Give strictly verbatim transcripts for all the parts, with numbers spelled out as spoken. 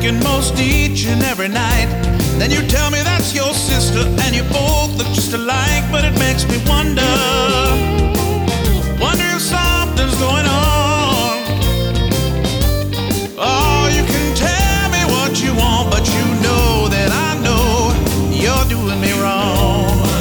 drinking most each and every night. Then you tell me that's your sister, and you both look just alike. But it makes me wonder, wonder if something's going on. Oh, you can tell me what you want, but you know that I know you're doing me wrong.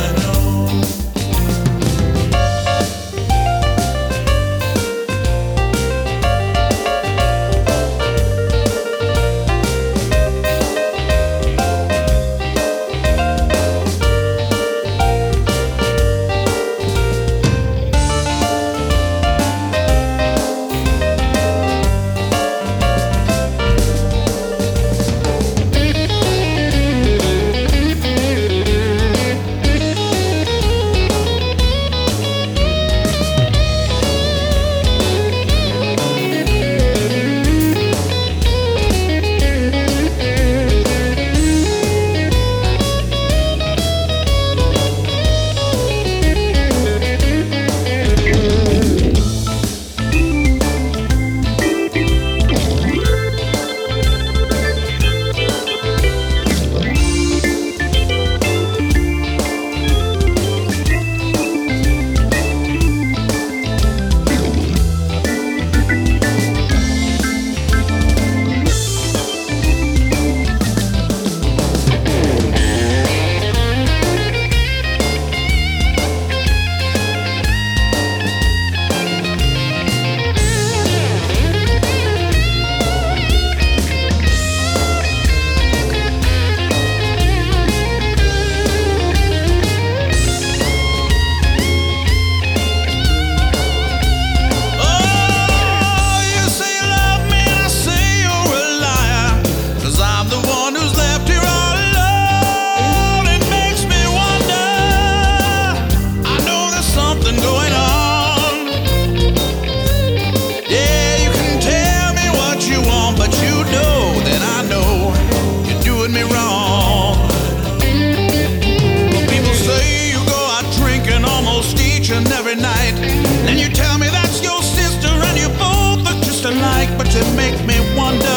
Every night, then you tell me that's your sister, and you both look just alike. But you make me wonder,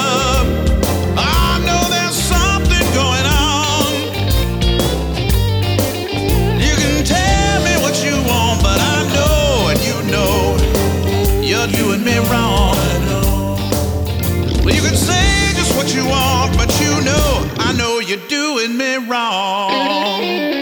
I know there's something going on. You can tell me what you want, but I know, and you know, you're doing me wrong. Well, you can say just what you want, but you know, I know you're doing me wrong.